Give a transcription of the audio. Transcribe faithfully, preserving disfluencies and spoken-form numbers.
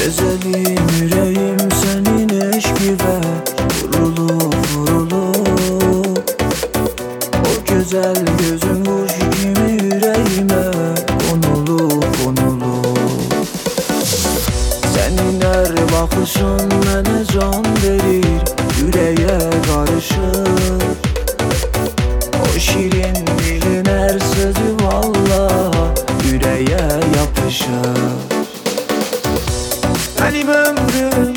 Güzelim yüreğim senin eşkine vurulup vurulup, o güzel gözün kuş gibi yüreğime konulup konulup. Senin her bakışın bana can verir, yüreğe karışır. O şirin dilin her sözü vallahi yüreğe yapışır. Benim ömrüm